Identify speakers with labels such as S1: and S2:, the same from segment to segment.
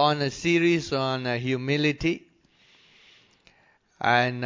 S1: On a series on humility, and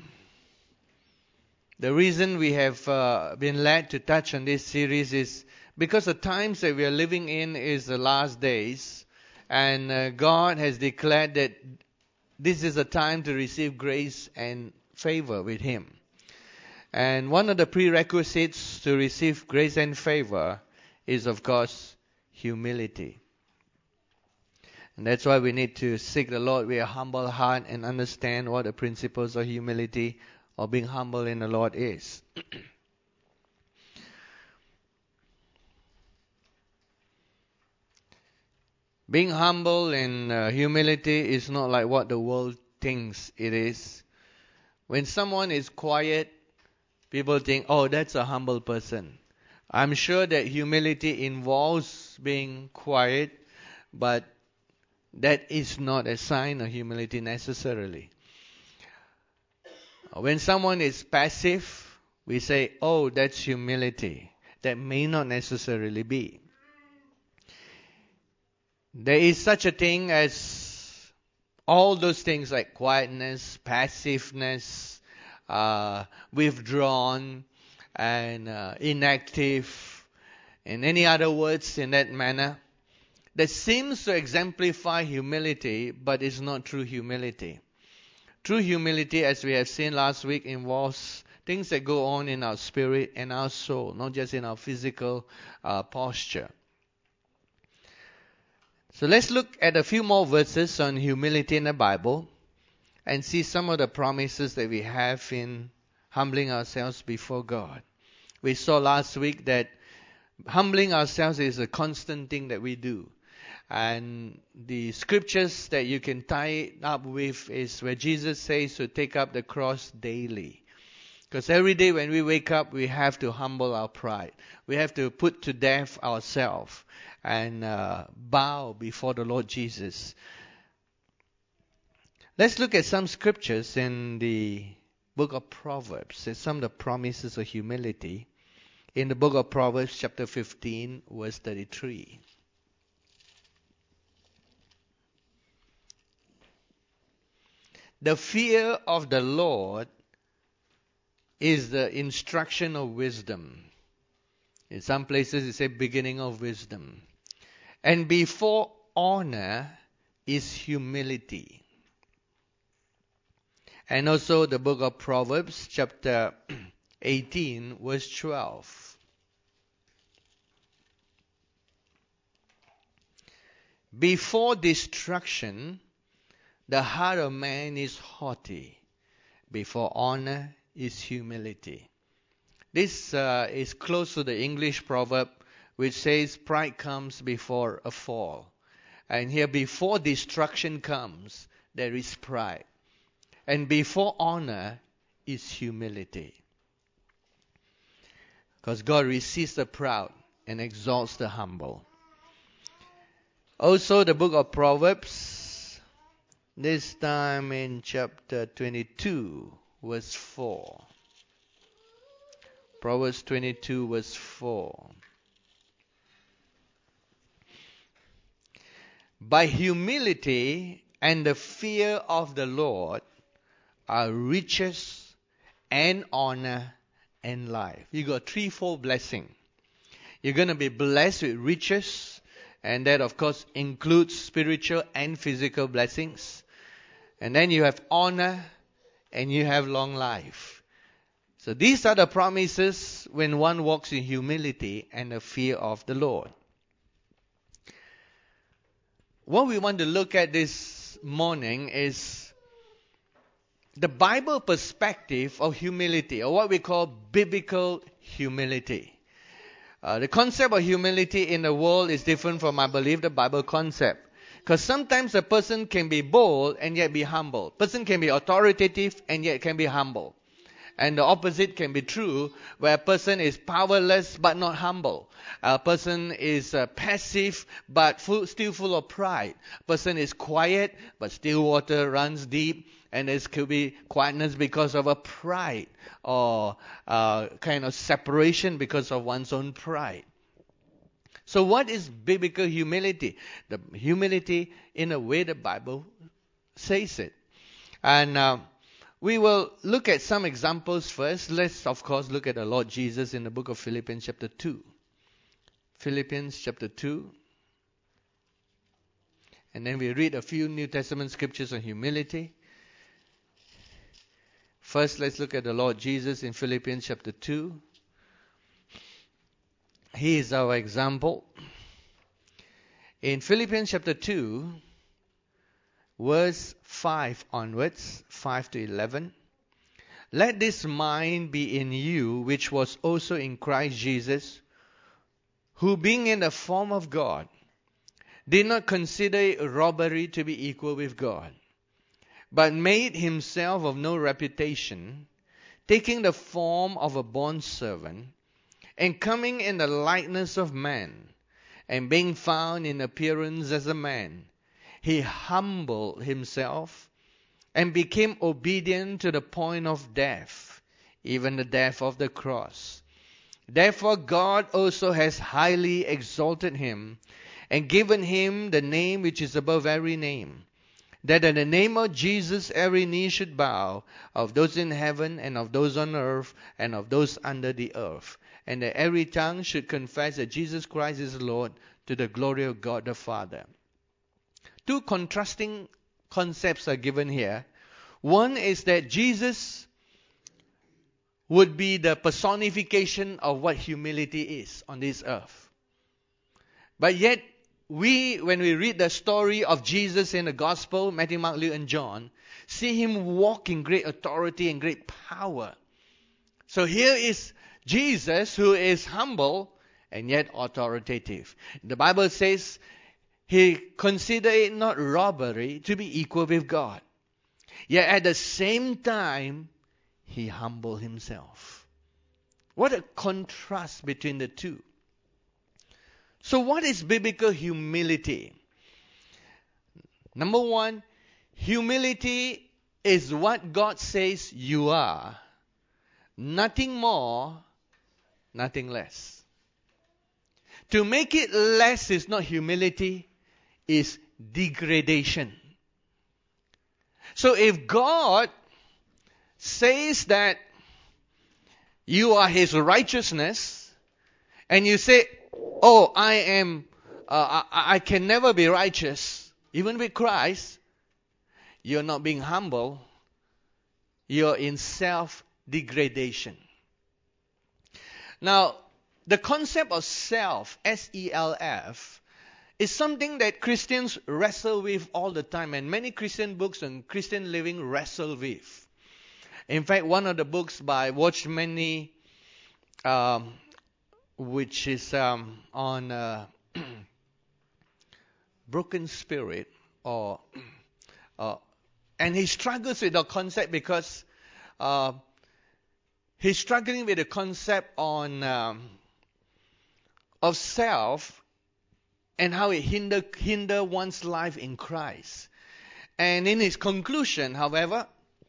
S1: the reason we have been led to touch on this series is because the times that we are living in is the last days, and God has declared that this is a time to receive grace and favor with Him. And one of the prerequisites to receive grace and favor is, of course, humility. And that's why we need to seek the Lord with a humble heart and understand what the principles of humility or being humble in the Lord is. Being humble and humility is not like what the world thinks it is. When someone is quiet, people think, oh, that's a humble person. I'm sure that humility involves being quiet, but that is not a sign of humility necessarily. When someone is passive, we say, oh, that's humility. That may not necessarily be. There is such a thing as all those things like quietness, passiveness, withdrawn, and inactive, and any other words in that manner, that seems to exemplify humility, but is not true humility. True humility, as we have seen last week, involves things that go on in our spirit and our soul, not just in our physical posture. So let's look at a few more verses on humility in the Bible and see some of the promises that we have in humbling ourselves before God. We saw last week that humbling ourselves is a constant thing that we do. And the scriptures that you can tie it up with is where Jesus says to take up the cross daily. Because every day when we wake up, we have to humble our pride. We have to put to death ourselves and bow before the Lord Jesus. Let's look at some scriptures in the book of Proverbs. There's some of the promises of humility in the book of Proverbs, chapter 15, verse 33. The fear of the Lord is the instruction of wisdom. In some places it says beginning of wisdom. And before honor is humility. And also the book of Proverbs, chapter 18, verse 12. Before destruction, the heart of man is haughty. Before honor is humility. This is close to the English proverb which says pride comes before a fall. And here before destruction comes, there is pride. And before honor is humility. Because God resists the proud and exalts the humble. Also the book of Proverbs, this time in chapter 22, verse 4. Proverbs 22, verse 4. By humility and the fear of the Lord are riches and honor and life. You got threefold blessing. You're going to be blessed with riches, and that of course includes spiritual and physical blessings. And then you have honor and you have long life. So these are the promises when one walks in humility and the fear of the Lord. What we want to look at this morning is the Bible perspective of humility, or what we call biblical humility. The concept of humility in the world is different from, I believe, the Bible concept. Because sometimes a person can be bold and yet be humble. A person can be authoritative and yet can be humble. And the opposite can be true, where a person is powerless but not humble. A person is passive but still full of pride. A person is quiet but still water runs deep. And there could be quietness because of a pride or kind of separation because of one's own pride. So what is biblical humility? The humility in a way the Bible says it. And we will look at some examples first. Let's, of course, look at the Lord Jesus in the book of Philippians chapter 2. Philippians chapter 2. And then we read a few New Testament scriptures on humility. First, let's look at the Lord Jesus in Philippians chapter 2. He is our example. In Philippians chapter 2, verse 5 onwards, 5 to 11. Let this mind be in you, which was also in Christ Jesus, who being in the form of God, did not consider it robbery to be equal with God, but made himself of no reputation, taking the form of a bondservant, and coming in the likeness of man, and being found in appearance as a man, he humbled himself, and became obedient to the point of death, even the death of the cross. Therefore God also has highly exalted him, and given him the name which is above every name, that in the name of Jesus every knee should bow, of those in heaven and of those on earth and of those under the earth, and that every tongue should confess that Jesus Christ is Lord, to the glory of God the Father. Two contrasting concepts are given here. One is that Jesus would be the personification of what humility is on this earth. But yet, when we read the story of Jesus in the Gospel, Matthew, Mark, Luke, and John, see him walk in great authority and great power. So here is Jesus, who is humble and yet authoritative. The Bible says he considered it not robbery to be equal with God. Yet at the same time, he humbled himself. What a contrast between the two. So what is biblical humility? Number one, humility is what God says you are. Nothing more, nothing less. To make it less is not humility, is degradation. So if God says that you are his righteousness, and you say, oh, I can never be righteous, even with Christ, you're not being humble. You're in self-degradation. Now, the concept of self, S-E-L-F, is something that Christians wrestle with all the time, and many Christian books on Christian living wrestle with. In fact, one of the books by Watchman Nee, which is on broken spirit, and he struggles with the concept because he's struggling with the concept of self and how it hinder one's life in Christ. And in his conclusion, however,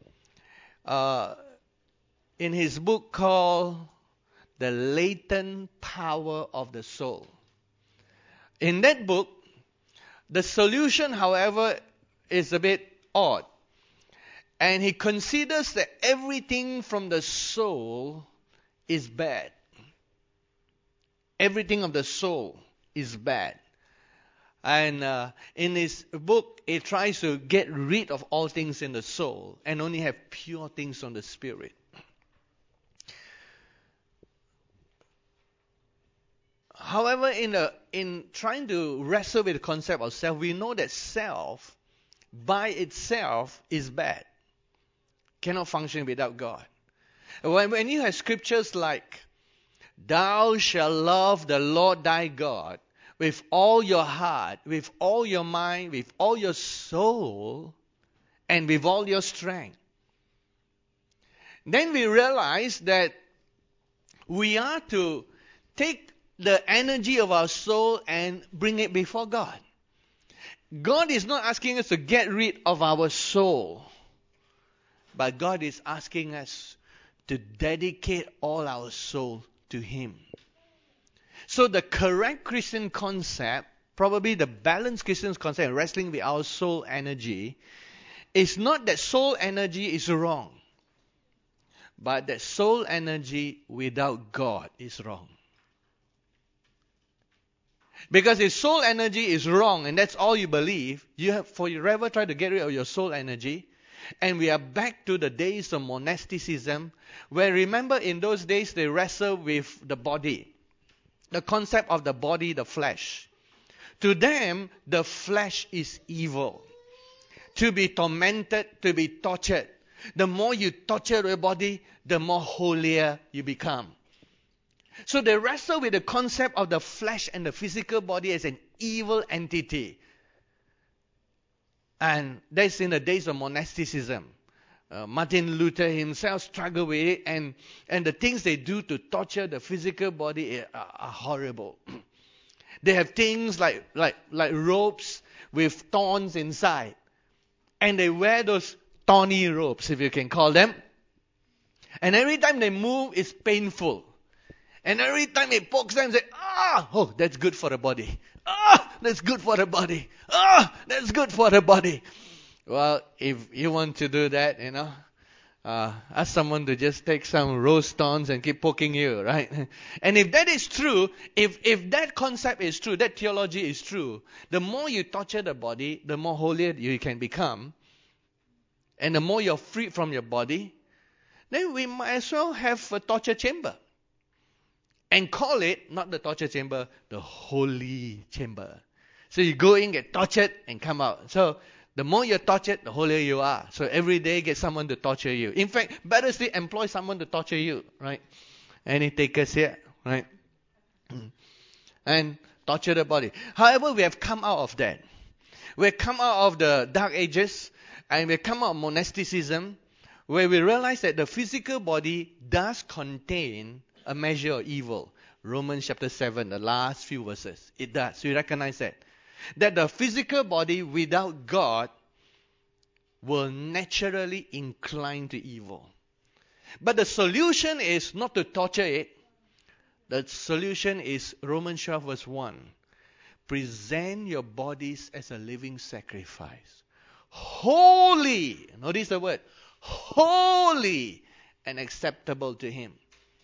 S1: in his book called The Latent Power of the Soul, in that book, the solution, however, is a bit odd. And he considers that everything from the soul is bad. Everything of the soul is bad. And in his book, he tries to get rid of all things in the soul and only have pure things on the spirit. However, in trying to wrestle with the concept of self, we know that self by itself is bad. Cannot function without God. When you have scriptures like, thou shalt love the Lord thy God with all your heart, with all your mind, with all your soul, and with all your strength, then we realize that we are to take the energy of our soul and bring it before God. God is not asking us to get rid of our soul, but God is asking us to dedicate all our soul to Him. So the correct Christian concept, probably the balanced Christian concept, wrestling with our soul energy, is not that soul energy is wrong, but that soul energy without God is wrong. Because if soul energy is wrong and that's all you believe, you have forever tried to get rid of your soul energy. And we are back to the days of monasticism, where remember in those days they wrestled with the body. The concept of the body, the flesh. To them, the flesh is evil. To be tormented, to be tortured. The more you torture your body, the more holier you become. So they wrestle with the concept of the flesh and the physical body as an evil entity. And that's in the days of monasticism. Martin Luther himself struggled with it, and the things they do to torture the physical body are horrible. They have things like ropes with thorns inside. And they wear those thorny ropes, if you can call them. And every time they move, it's painful. And every time it pokes them, they say, oh, that's good for the body. That's good for the body. That's good for the body. Well, if you want to do that, ask someone to just take some rose thorns and keep poking you, right? And if that is true, if that concept is true, that theology is true, the more you torture the body, the more holier you can become. And the more you're freed from your body, then we might as well have a torture chamber. And call it, not the torture chamber, the holy chamber. So you go in, get tortured, and come out. So the more you're tortured, the holier you are. So every day get someone to torture you. In fact, better still employ someone to torture you, right? Any takers here, right? And torture the body. However, we have come out of that. We've come out of the Dark Ages, and we've come out of monasticism, where we realize that the physical body does contain a measure of evil. Romans chapter 7, the last few verses. It does. You recognize that. That the physical body without God will naturally incline to evil. But the solution is not to torture it. The solution is Romans 12 verse 1. Present your bodies as a living sacrifice. Holy. Notice the word. Holy and acceptable to Him.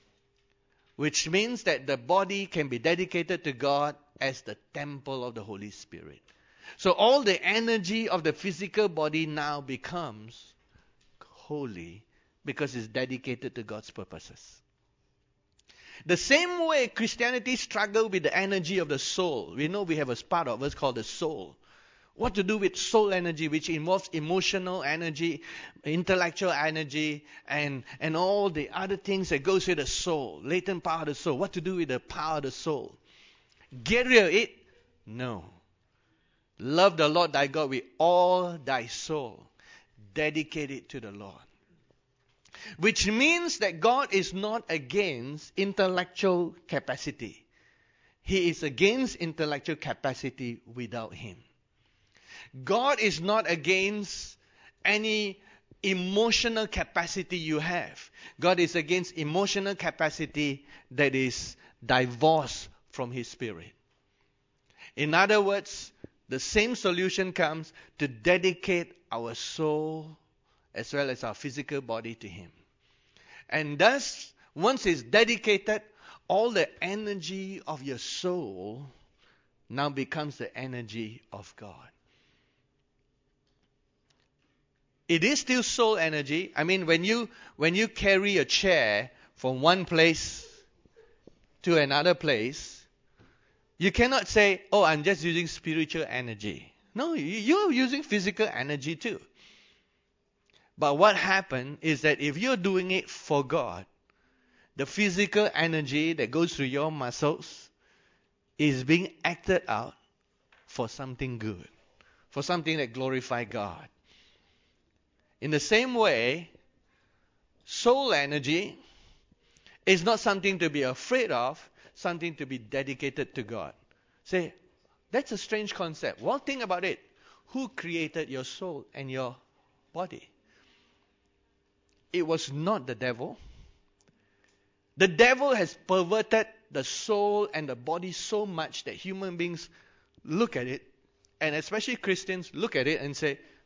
S1: Which means that the body can be dedicated to God as the temple of the Holy Spirit. So all the energy of the physical body now becomes holy because it's dedicated to God's purposes. The same way Christianity struggled with the energy of the soul. We know we have a part of us called the soul. What to do with soul energy, which involves emotional energy, intellectual energy, and all the other things that goes with the soul, latent power of the soul. What to do with the power of the soul? Get rid of it? No. Love the Lord thy God with all thy soul. Dedicate it to the Lord. Which means that God is not against intellectual capacity. He is against intellectual capacity without Him. God is not against any emotional capacity you have. God is against emotional capacity that is divorced from His Spirit. In other words, the same solution comes to dedicate our soul as well as our physical body to Him. And thus, once it's dedicated, all the energy of your soul now becomes the energy of God. It is still soul energy. I mean, when you carry a chair from one place to another place, you cannot say, oh, I'm just using spiritual energy. No, you're using physical energy too. But what happens is that if you're doing it for God, the physical energy that goes through your muscles is being acted out for something good, for something that glorifies God. In the same way, soul energy is not something to be afraid of, something to be dedicated to God. Say, that's a strange concept. Well, think about it. Who created your soul and your body? It was not the devil. The devil has perverted the soul and the body so much that human beings look at it, and especially Christians look at it and say,